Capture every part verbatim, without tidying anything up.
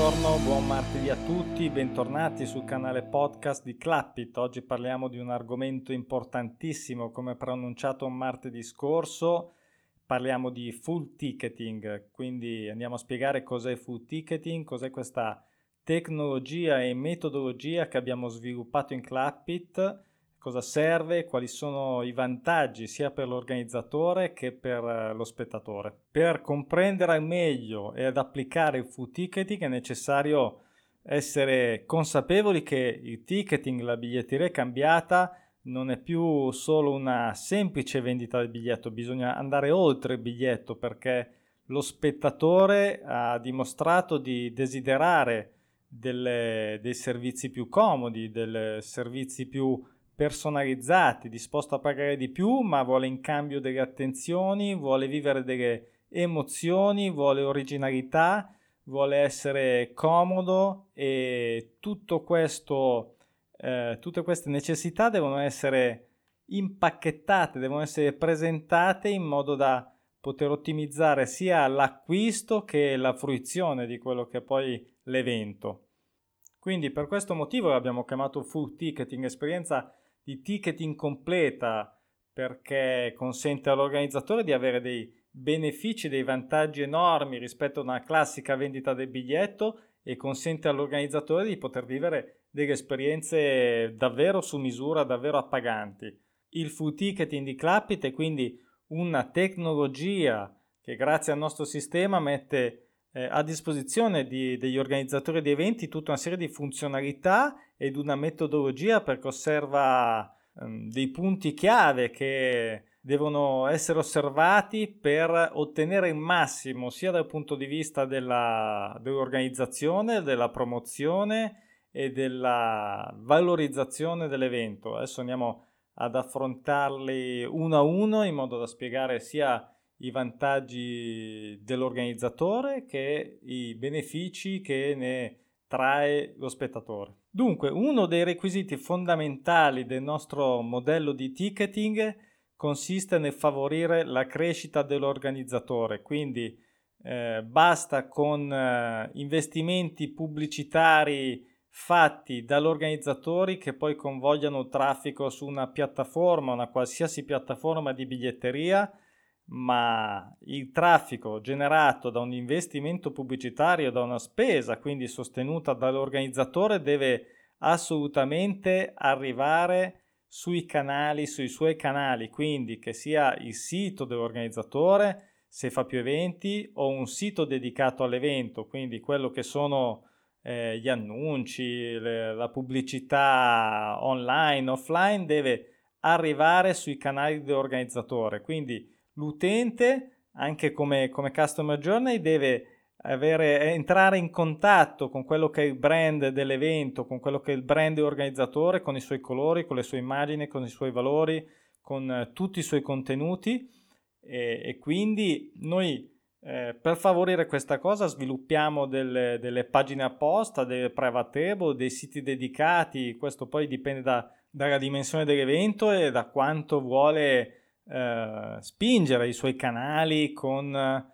buongiorno, buon martedì a tutti, bentornati sul canale podcast di Clappit. Oggi parliamo di un argomento importantissimo, come preannunciato martedì scorso. Parliamo di full ticketing, quindi andiamo a spiegare cos'è full ticketing, cos'è questa tecnologia e metodologia che abbiamo sviluppato in Clappit, cosa serve, quali sono i vantaggi sia per l'organizzatore che per lo spettatore. Per comprendere al meglio e ad applicare il full ticketing è necessario essere consapevoli che il ticketing, la biglietteria cambiata, non è più solo una semplice vendita del biglietto, bisogna andare oltre il biglietto perché lo spettatore ha dimostrato di desiderare delle, dei servizi più comodi, dei servizi più personalizzati, disposto a pagare di più, ma vuole in cambio delle attenzioni, vuole vivere delle emozioni, vuole originalità, vuole essere comodo e tutto questo, eh, tutte queste necessità devono essere impacchettate, devono essere presentate in modo da poter ottimizzare sia l'acquisto che la fruizione di quello che è poi l'evento. Quindi per questo motivo l'abbiamo chiamato full ticketing, esperienza di ticketing completa, perché consente all'organizzatore di avere dei benefici, dei vantaggi enormi rispetto a una classica vendita del biglietto e consente all'organizzatore di poter vivere delle esperienze davvero su misura, davvero appaganti. Il full ticketing di Clappit è quindi una tecnologia che grazie al nostro sistema mette eh, a disposizione di, degli organizzatori di eventi tutta una serie di funzionalità ed una metodologia perché osserva um, dei punti chiave che devono essere osservati per ottenere il massimo sia dal punto di vista della, dell'organizzazione, della promozione e della valorizzazione dell'evento. Adesso andiamo ad affrontarli uno a uno in modo da spiegare sia i vantaggi dell'organizzatore che i benefici che ne trae lo spettatore. Dunque, uno dei requisiti fondamentali del nostro modello di ticketing consiste nel favorire la crescita dell'organizzatore, quindi eh, basta con eh, investimenti pubblicitari fatti dall'organizzatori che poi convogliano il traffico su una piattaforma, una qualsiasi piattaforma di biglietteria, ma il traffico generato da un investimento pubblicitario, da una spesa quindi sostenuta dall'organizzatore, deve assolutamente arrivare sui canali, sui suoi canali, quindi che sia il sito dell'organizzatore se fa più eventi o un sito dedicato all'evento, quindi quello che sono eh, gli annunci, le, la pubblicità online, offline, deve arrivare sui canali dell'organizzatore, quindi l'utente, anche come, come customer journey, deve avere, entrare in contatto con quello che è il brand dell'evento, con quello che è il brand dell'organizzatore, con i suoi colori, con le sue immagini, con i suoi valori, con eh, tutti i suoi contenuti e, e quindi noi eh, per favorire questa cosa sviluppiamo delle, delle pagine apposta, delle private table, dei siti dedicati. Questo poi dipende da, dalla dimensione dell'evento e da quanto vuole Uh, spingere i suoi canali con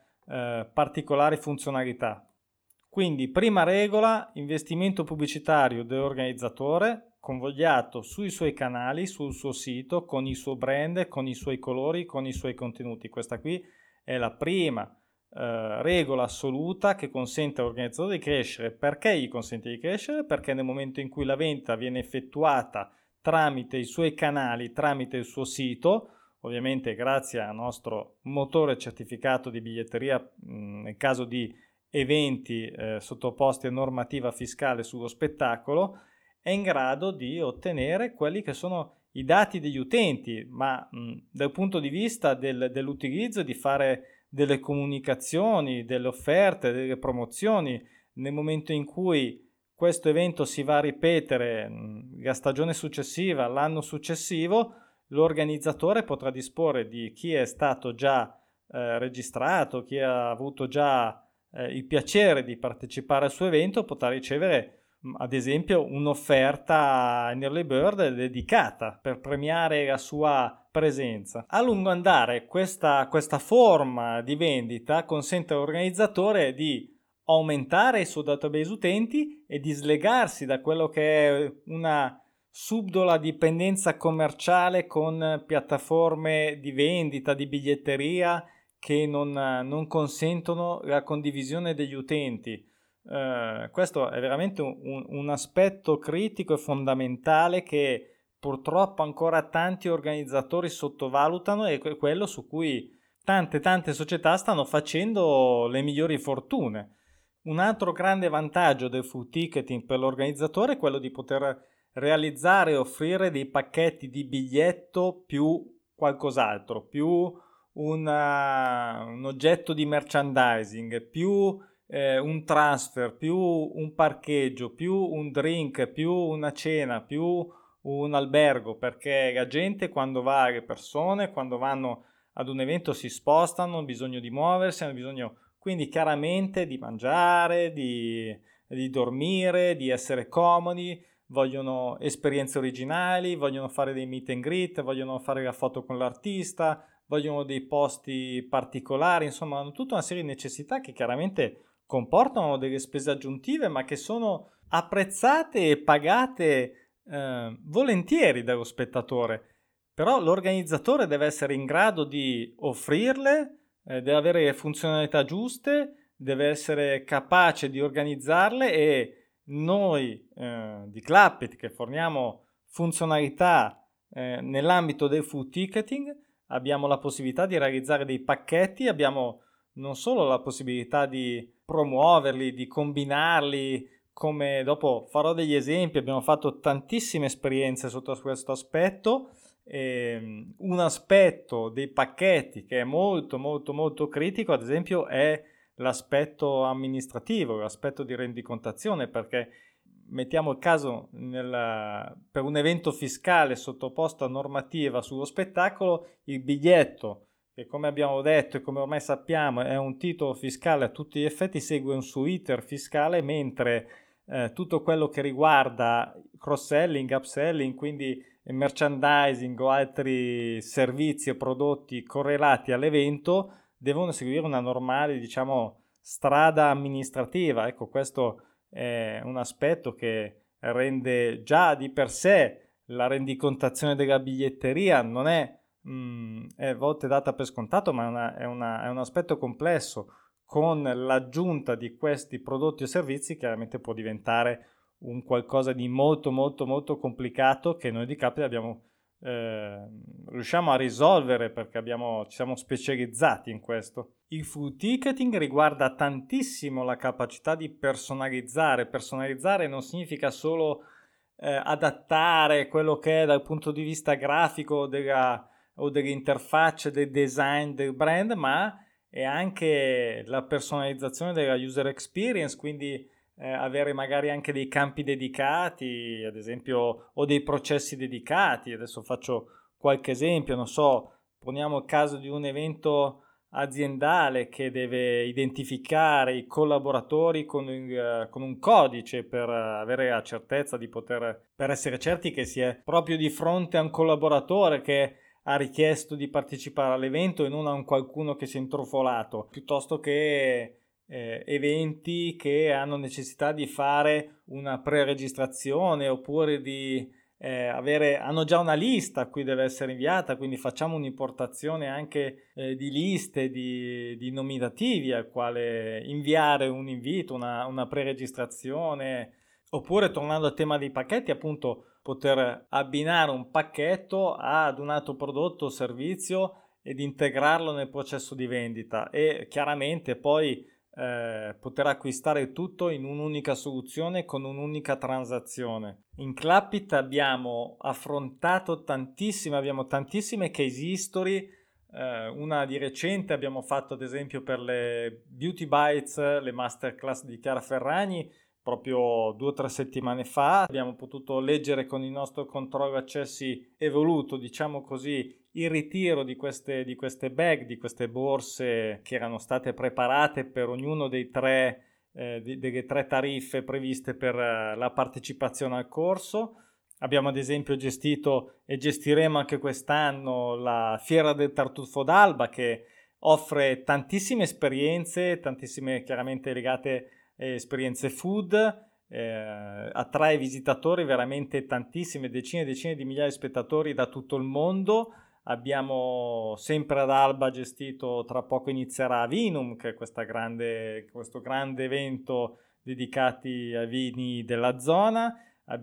uh, particolari funzionalità. Quindi, prima regola, investimento pubblicitario dell'organizzatore convogliato sui suoi canali, sul suo sito, con il suo brand, con i suoi colori, con i suoi contenuti. Questa qui è la prima uh, regola assoluta che consente all'organizzatore di crescere. Perché gli consente di crescere? Perché nel momento in cui la vendita viene effettuata tramite i suoi canali, tramite il suo sito, ovviamente grazie al nostro motore certificato di biglietteria mh, nel caso di eventi eh, sottoposti a normativa fiscale sullo spettacolo, è in grado di ottenere quelli che sono i dati degli utenti, ma mh, dal punto di vista del, dell'utilizzo di fare delle comunicazioni, delle offerte, delle promozioni, nel momento in cui questo evento si va a ripetere mh, la stagione successiva, l'anno successivo, l'organizzatore potrà disporre di chi è stato già eh, registrato, chi ha avuto già eh, il piacere di partecipare al suo evento, potrà ricevere mh, ad esempio un'offerta in early bird dedicata per premiare la sua presenza. A lungo andare questa, questa forma di vendita consente all'organizzatore di aumentare il suo database utenti e di slegarsi da quello che è una subdola dipendenza commerciale con piattaforme di vendita, di biglietteria che non, non consentono la condivisione degli utenti. Uh, questo è veramente un, un aspetto critico e fondamentale che purtroppo ancora tanti organizzatori sottovalutano e è quello su cui tante tante società stanno facendo le migliori fortune. Un altro grande vantaggio del full ticketing per l'organizzatore è quello di poter realizzare e offrire dei pacchetti di biglietto più qualcos'altro, più una, un oggetto di merchandising, più eh, un transfer, più un parcheggio, più un drink, più una cena, più un albergo, perché la gente quando va, le persone quando vanno ad un evento si spostano, hanno bisogno di muoversi, hanno bisogno quindi chiaramente di mangiare, di, di dormire, di essere comodi, vogliono esperienze originali, vogliono fare dei meet and greet, vogliono fare la foto con l'artista, vogliono dei posti particolari, insomma hanno tutta una serie di necessità che chiaramente comportano delle spese aggiuntive ma che sono apprezzate e pagate eh, volentieri dallo spettatore. Però l'organizzatore deve essere in grado di offrirle, eh, deve avere le funzionalità giuste, deve essere capace di organizzarle e noi eh, di Clappit che forniamo funzionalità eh, nell'ambito del full ticketing abbiamo la possibilità di realizzare dei pacchetti, abbiamo non solo la possibilità di promuoverli, di combinarli, come dopo farò degli esempi, abbiamo fatto tantissime esperienze sotto questo aspetto. Eh, un aspetto dei pacchetti che è molto molto molto critico, ad esempio, è l'aspetto amministrativo, l'aspetto di rendicontazione, perché mettiamo il caso nel, per un evento fiscale sottoposto a normativa sullo spettacolo, il biglietto, che come abbiamo detto e come ormai sappiamo è un titolo fiscale a tutti gli effetti, segue un suo iter fiscale, mentre eh, tutto quello che riguarda cross-selling, upselling, quindi merchandising o altri servizi o prodotti correlati all'evento devono seguire una normale, diciamo, strada amministrativa. Ecco, questo è un aspetto che rende già di per sé la rendicontazione della biglietteria non è, mh, è a volte data per scontato, ma è, una, è, una, è un aspetto complesso. Con l'aggiunta di questi prodotti o servizi chiaramente può diventare un qualcosa di molto molto molto complicato che noi di Clappit abbiamo eh, riusciamo a risolvere perché abbiamo, ci siamo specializzati in questo. Il full ticketing riguarda tantissimo la capacità di personalizzare. Personalizzare non significa solo eh, adattare quello che è dal punto di vista grafico della, o delle interfacce, del design del brand, ma è anche la personalizzazione della user experience, quindi eh, avere magari anche dei campi dedicati, ad esempio, o dei processi dedicati. Adesso faccio qualche esempio, non so, poniamo il caso di un evento aziendale che deve identificare i collaboratori con, il, con un codice per avere la certezza di poter, per essere certi che si è proprio di fronte a un collaboratore che ha richiesto di partecipare all'evento e non a un qualcuno che si è intrufolato, piuttosto che eh, eventi che hanno necessità di fare una pre-registrazione oppure di eh, avere, hanno già una lista a cui deve essere inviata, quindi facciamo un'importazione anche eh, di liste, di, di nominativi al quale inviare un invito, una, una pre-registrazione, oppure tornando al tema dei pacchetti, appunto poter abbinare un pacchetto ad un altro prodotto o servizio ed integrarlo nel processo di vendita e chiaramente poi eh, poter acquistare tutto in un'unica soluzione con un'unica transazione. In Clappit abbiamo affrontato tantissime, abbiamo tantissime case history, eh, una di recente abbiamo fatto ad esempio per le Beauty Bites, le masterclass di Chiara Ferragni, proprio due o tre settimane fa. Abbiamo potuto leggere con il nostro controllo accessi evoluto, diciamo così, il ritiro di queste, di queste bag, di queste borse che erano state preparate per ognuno dei tre, eh, di, delle tre tariffe previste per eh, la partecipazione al corso. Abbiamo ad esempio gestito e gestiremo anche quest'anno la Fiera del Tartufo d'Alba, che offre tantissime esperienze, tantissime chiaramente legate a esperienze food, eh, attrae visitatori, veramente tantissime, decine e decine di migliaia di spettatori da tutto il mondo. Abbiamo sempre ad Alba gestito, tra poco inizierà Vinum, che è questa grande, questo grande evento dedicato ai vini della zona.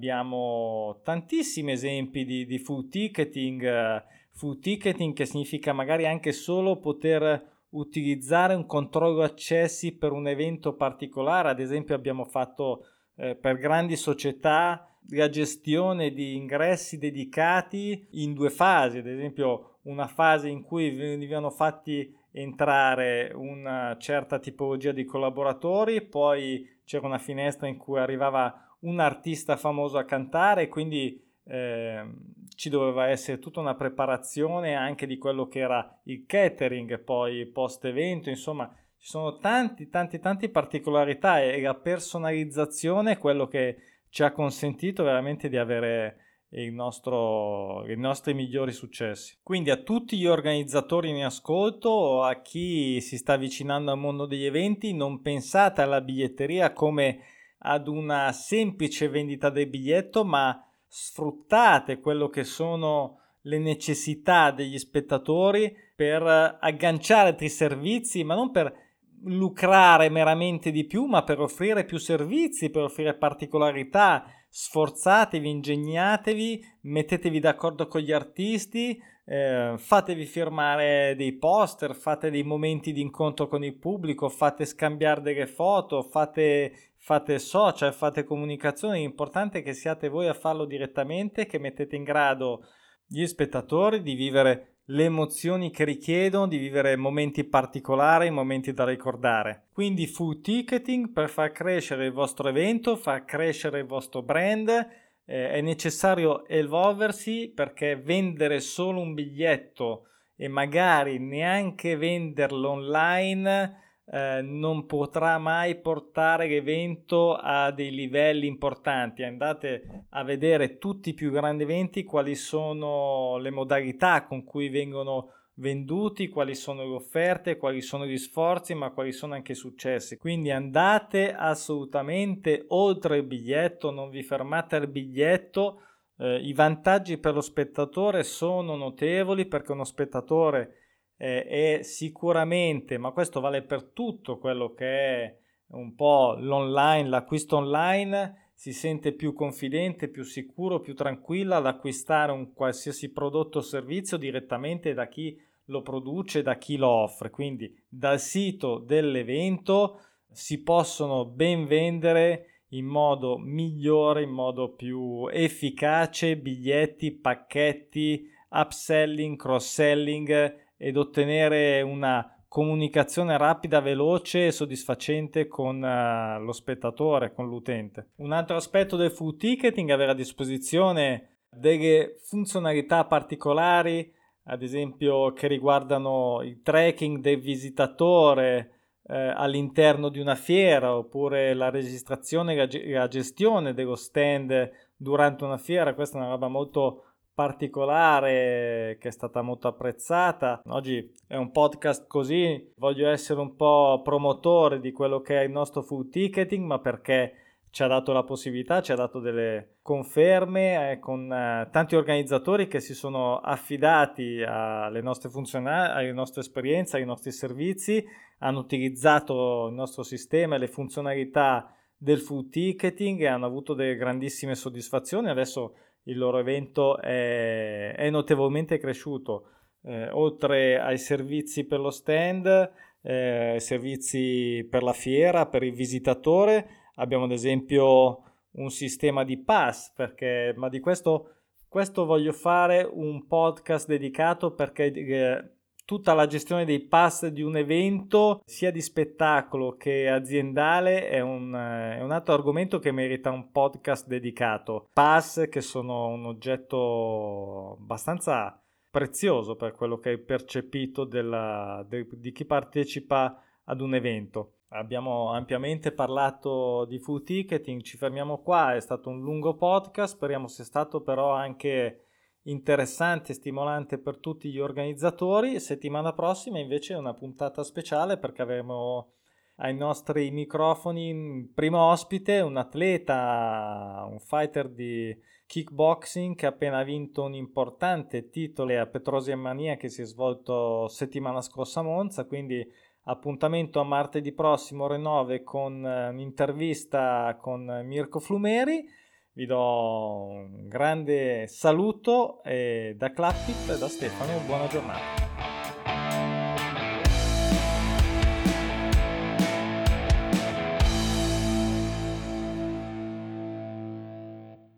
Abbiamo tantissimi esempi di, di food ticketing, food ticketing che significa magari anche solo poter utilizzare un controllo accessi per un evento particolare. Ad esempio abbiamo fatto eh, per grandi società la gestione di ingressi dedicati in due fasi, ad esempio una fase in cui venivano fatti entrare una certa tipologia di collaboratori, poi c'era una finestra in cui arrivava un artista famoso a cantare, quindi eh, ci doveva essere tutta una preparazione anche di quello che era il catering, poi post evento, insomma ci sono tanti tanti tanti particolarità e la personalizzazione è quello che ci ha consentito veramente di avere il nostro, i nostri migliori successi. Quindi a tutti gli organizzatori in ascolto, a chi si sta avvicinando al mondo degli eventi, non pensate alla biglietteria come ad una semplice vendita del biglietto, ma sfruttate quello che sono le necessità degli spettatori per agganciare altri servizi, ma non per lucrare meramente di più, ma per offrire più servizi, per offrire particolarità. Sforzatevi, ingegnatevi, mettetevi d'accordo con gli artisti, eh, fatevi firmare dei poster, fate dei momenti di incontro con il pubblico, fate scambiare delle foto, fate, fate social, fate comunicazione. L'importante è che siate voi a farlo direttamente, che mettete in grado gli spettatori di vivere le emozioni che richiedono, di vivere momenti particolari, momenti da ricordare. Quindi food ticketing per far crescere il vostro evento, far crescere il vostro brand, eh, è necessario evolversi, perché vendere solo un biglietto e magari neanche venderlo online eh, non potrà mai portare l'evento a dei livelli importanti. Andate a vedere tutti i più grandi eventi, quali sono le modalità con cui vengono venduti, quali sono le offerte, quali sono gli sforzi, ma quali sono anche i successi. Quindi andate assolutamente oltre il biglietto, non vi fermate al biglietto. Eh, i vantaggi per lo spettatore sono notevoli, perché uno spettatore eh, è sicuramente, ma questo vale per tutto quello che è un po' l'online, l'acquisto online, si sente più confidente, più sicuro, più tranquilla ad acquistare un qualsiasi prodotto o servizio direttamente da chi lo produce, da chi lo offre. Quindi dal sito dell'evento si possono ben vendere in modo migliore, in modo più efficace, biglietti, pacchetti, upselling, cross-selling, ed ottenere una comunicazione rapida, veloce e soddisfacente con uh, lo spettatore, con l'utente. Un altro aspetto del food ticketing è avere a disposizione delle funzionalità particolari, ad esempio che riguardano il tracking del visitatore eh, all'interno di una fiera, oppure la registrazione e la gestione dello stand durante una fiera. Questa è una roba molto particolare che è stata molto apprezzata. Oggi è un podcast così, voglio essere un po' promotore di quello che è il nostro food ticketing, ma perché ci ha dato la possibilità, ci ha dato delle conferme eh, con eh, tanti organizzatori che si sono affidati alle nostre funzionalità, alle nostre esperienze, ai nostri servizi, hanno utilizzato il nostro sistema e le funzionalità del food ticketing e hanno avuto delle grandissime soddisfazioni. Adesso il loro evento è, è notevolmente cresciuto, eh, oltre ai servizi per lo stand, eh, servizi per la fiera, per il visitatore. Abbiamo ad esempio un sistema di pass, perché, ma di questo, questo voglio fare un podcast dedicato, perché eh, tutta la gestione dei pass di un evento, sia di spettacolo che aziendale, è un, è un altro argomento che merita un podcast dedicato. Pass che sono un oggetto abbastanza prezioso per quello che è percepito della, de, di chi partecipa ad un evento. Abbiamo ampiamente parlato di food ticketing, ci fermiamo qua, è stato un lungo podcast, speriamo sia stato però anche interessante e stimolante per tutti gli organizzatori. Settimana prossima invece è una puntata speciale perché avremo ai nostri microfoni primo ospite un atleta, un fighter di kickboxing che ha appena vinto un importante titolo a Petrosia Mania che si è svolto settimana scorsa a Monza, quindi appuntamento a martedì prossimo ore nove con un'intervista con Mirko Flumeri. Vi do un grande saluto e da Clappit e da Stefano, buona giornata.